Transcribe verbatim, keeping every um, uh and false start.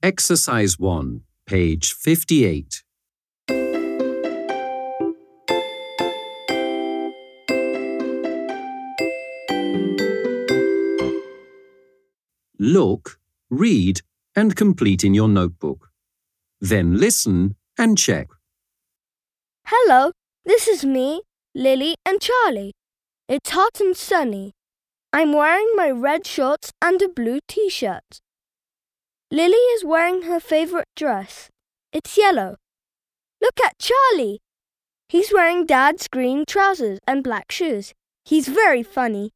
Exercise one, page fifty-eight. Look, read and complete in your notebook. Then listen and check. Hello, this is me, Lily and Charlie. It's hot and sunny. I'm wearing my red shorts and a blue t-shirt. Lily is wearing her favorite dress. It's yellow. Look at Charlie. He's wearing Dad's green trousers and black shoes. He's very funny.